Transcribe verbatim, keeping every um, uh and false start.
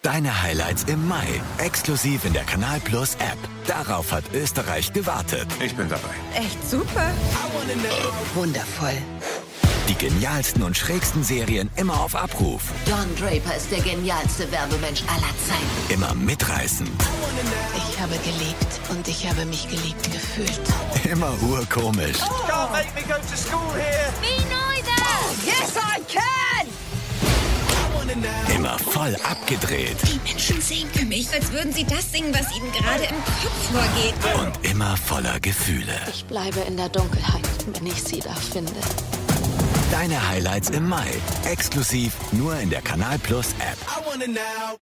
Deine Highlights im Mai. Exklusiv in der Kanal Plus App. Darauf hat Österreich gewartet. Ich bin dabei. Echt super. Wundervoll. Die genialsten und schrägsten Serien immer auf Abruf. Don Draper ist der genialste Werbemensch aller Zeiten. Immer mitreißend. Ich habe geliebt und ich habe mich geliebt gefühlt. Immer urkomisch. Can't make me go to school here. Me neither. Yes, I can. Immer voll abgedreht. Die Menschen singen für mich, als würden sie das singen, was ihnen gerade im Kopf vorgeht. Und immer voller Gefühle. Ich bleibe in der Dunkelheit, wenn ich sie da finde. Deine Highlights im Mai. Exklusiv nur in der Kanal Plus App.